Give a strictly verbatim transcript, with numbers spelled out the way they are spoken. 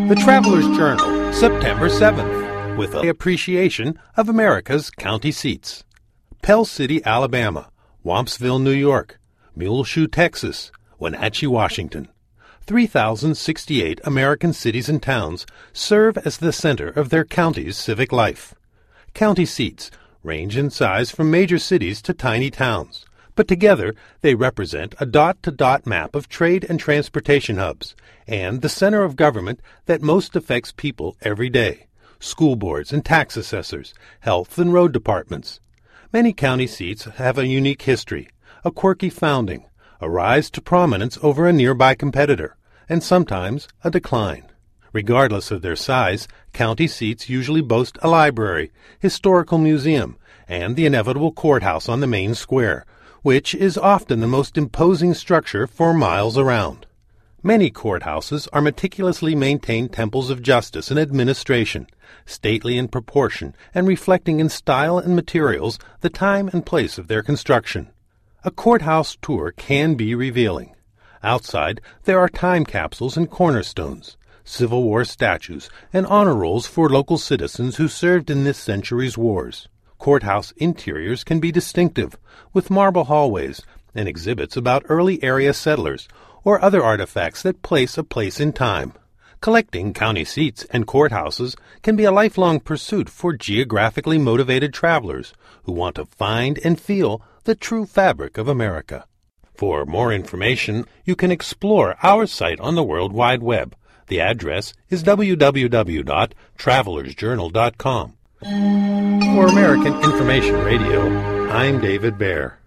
The Traveler's Journal, September seventh, with an appreciation of America's county seats. Pell City, Alabama, Wampsville, New York, Muleshoe, Texas, Wenatchee, Washington. three thousand sixty-eight American cities and towns serve as the center of their county's civic life. County seats range in size from major cities to tiny towns, but together they represent a dot-to-dot map of trade and transportation hubs and the center of government that most affects people every day: school boards and tax assessors, health and road departments. Many county seats have a unique history, a quirky founding, a rise to prominence over a nearby competitor, and sometimes a decline. Regardless of their size, county seats usually boast a library, historical museum, and the inevitable courthouse on the main square, which is often the most imposing structure for miles around. Many courthouses are meticulously maintained temples of justice and administration, stately in proportion and reflecting in style and materials the time and place of their construction. A courthouse tour can be revealing. Outside, there are time capsules and cornerstones, Civil War statues, and honor rolls for local citizens who served in this century's wars. Courthouse interiors can be distinctive, with marble hallways and exhibits about early area settlers or other artifacts that place a place in time. Collecting county seats and courthouses can be a lifelong pursuit for geographically motivated travelers who want to find and feel the true fabric of America. For more information, you can explore our site on the World Wide Web. The address is w w w dot travelers journal dot com. For American Information Radio, I'm David Baer.